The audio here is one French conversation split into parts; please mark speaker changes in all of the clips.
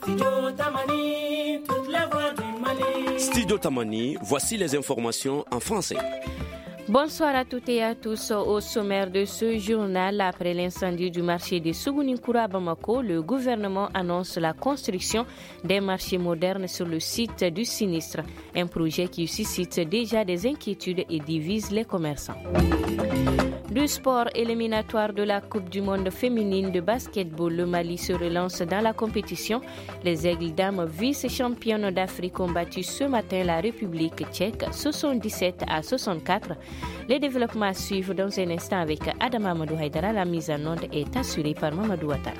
Speaker 1: Studio Tamani, voici les informations en français.
Speaker 2: Bonsoir à toutes et à tous. Au sommaire de ce journal, après l'incendie du marché de Sougouninkoura à Bamako, le gouvernement annonce la construction d'un marché moderne sur le site du sinistre, un projet qui suscite déjà des inquiétudes et divise les commerçants. Du sport éliminatoire de la Coupe du monde féminine de basketball, le Mali se relance dans la compétition. Les Aigles dames vice-championnes d'Afrique ont battu ce matin la République tchèque 77-64. Les développements suivent dans un instant avec Adam Amadou Haïdara. La mise en onde est assurée par Mamadou Ouattara.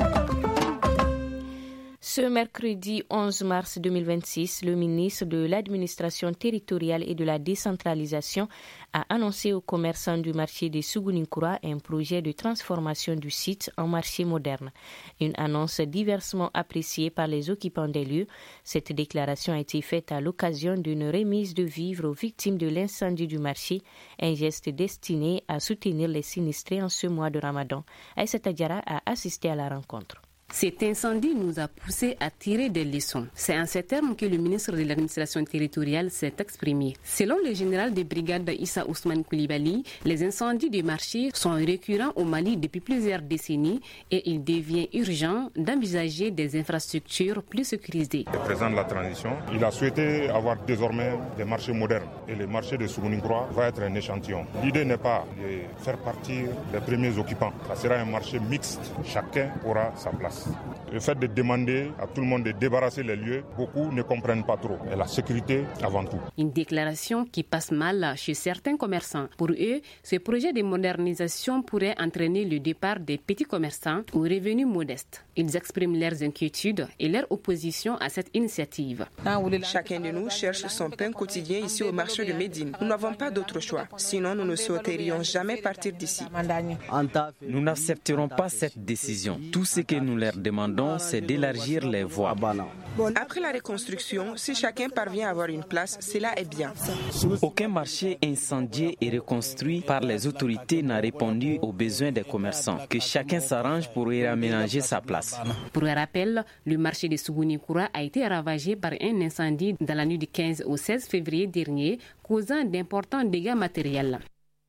Speaker 2: Ce mercredi 11 mars 2026, le ministre de l'Administration territoriale et de la décentralisation a annoncé aux commerçants du marché de Sougouninkoura un projet de transformation du site en marché moderne. Une annonce diversement appréciée par les occupants des lieux. Cette déclaration a été faite à l'occasion d'une remise de vivres aux victimes de l'incendie du marché, un geste destiné à soutenir les sinistrés en ce mois de Ramadan. Aïssata Diarra a assisté à la rencontre.
Speaker 3: Cet incendie nous a poussé à tirer des leçons. C'est en ces termes que le ministre de l'administration territoriale s'est exprimé. Selon le général de brigade Issa Ousmane Koulibaly, les incendies de marché sont récurrents au Mali depuis plusieurs décennies et il devient urgent d'envisager des infrastructures plus sécurisées.
Speaker 4: Le président de la transition, il a souhaité avoir désormais des marchés modernes et le marché de Sougouninkoura va être un échantillon. L'idée n'est pas de faire partir les premiers occupants. Ça sera un marché mixte. Chacun aura sa place. Le fait de demander à tout le monde de débarrasser les lieux, beaucoup ne comprennent pas trop. Et la sécurité avant tout.
Speaker 3: Une déclaration qui passe mal chez certains commerçants. Pour eux, ce projet de modernisation pourrait entraîner le départ des petits commerçants aux revenus modestes. Ils expriment leurs inquiétudes et leur opposition à cette initiative.
Speaker 5: Chacun de nous cherche son pain quotidien ici au marché de Médine. Nous n'avons pas d'autre choix. Sinon, nous ne souhaiterions jamais partir d'ici.
Speaker 6: Nous n'accepterons pas cette décision. Tout ce que nous leur demandons, c'est d'élargir les voies.
Speaker 5: Après la reconstruction, si chacun parvient à avoir une place, cela est bien.
Speaker 6: Aucun marché incendié et reconstruit par les autorités n'a répondu aux besoins des commerçants. Que chacun s'arrange pour réaménager sa place.
Speaker 3: Pour rappel, le marché de Sougouninkoura a été ravagé par un incendie dans la nuit du 15 au 16 février dernier, causant d'importants dégâts matériels.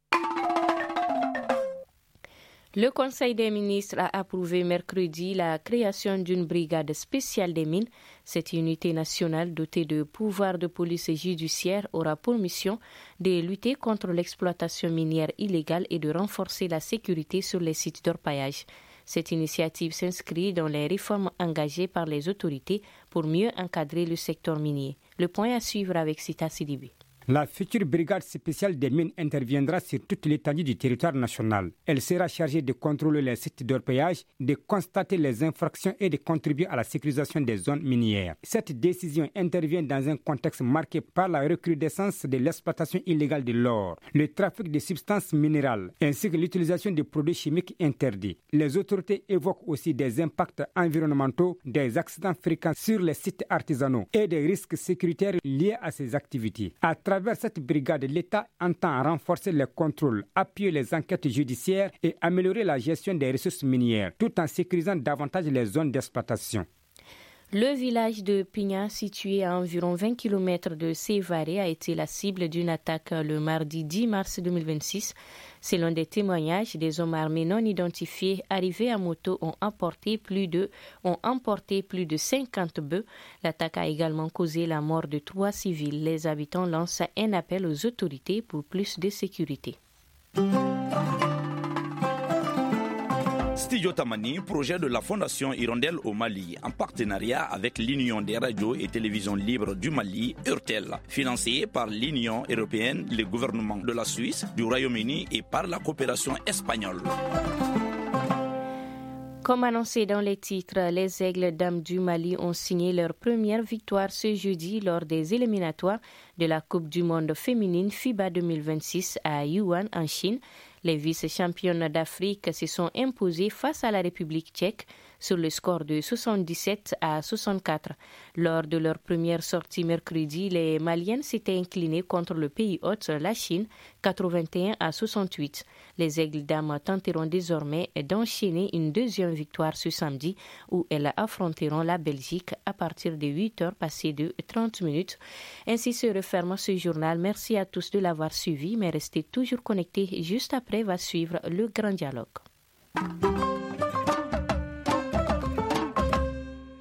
Speaker 2: Le Conseil des ministres a approuvé mercredi la création d'une brigade spéciale des mines. Cette unité nationale dotée de pouvoirs de police judiciaire aura pour mission de lutter contre l'exploitation minière illégale et de renforcer la sécurité sur les sites d'orpaillage. Cette initiative s'inscrit dans les réformes engagées par les autorités pour mieux encadrer le secteur minier. Le point à suivre avec Sita Sidibé.
Speaker 7: La future brigade spéciale des mines interviendra sur toute l'étendue du territoire national. Elle sera chargée de contrôler les sites d'orpaillage, de constater les infractions et de contribuer à la sécurisation des zones minières. Cette décision intervient dans un contexte marqué par la recrudescence de l'exploitation illégale de l'or, le trafic de substances minérales ainsi que l'utilisation de produits chimiques interdits. Les autorités évoquent aussi des impacts environnementaux, des accidents fréquents sur les sites artisanaux et des risques sécuritaires liés à ces activités. À travers cette brigade, l'État entend renforcer les contrôles, appuyer les enquêtes judiciaires et améliorer la gestion des ressources minières, tout en sécurisant davantage les zones d'exploitation.
Speaker 2: Le village de Pigna, situé à environ 20 km de Sévaré, a été la cible d'une attaque le mardi 10 mars 2026. Selon des témoignages, des hommes armés non identifiés arrivés à moto ont emporté plus de 50 bœufs. L'attaque a également causé la mort de 3 civils. Les habitants lancent un appel aux autorités pour plus de sécurité.
Speaker 1: Studio Tamani, projet de la Fondation Hirondelle au Mali, en partenariat avec l'Union des radios et télévisions libres du Mali, URTEL, financé par l'Union européenne, le gouvernement de la Suisse, du Royaume-Uni et par la coopération espagnole.
Speaker 2: Comme annoncé dans les titres, les Aigles dames du Mali ont signé leur première victoire ce jeudi lors des éliminatoires de la Coupe du monde féminine FIBA 2026 à Yuan en Chine. Les vice-championnes d'Afrique se sont imposées face à la République tchèque sur le score de 77-64. Lors de leur première sortie mercredi, les Maliennes s'étaient inclinées contre le pays hôte, la Chine, 81-68. Les Aigles dames tenteront désormais d'enchaîner une deuxième victoire ce samedi où elles affronteront la Belgique à partir de 8h passées de 30 minutes. Ainsi se referme ce journal. Merci à tous de l'avoir suivi, mais restez toujours connectés. Juste après va suivre le grand dialogue.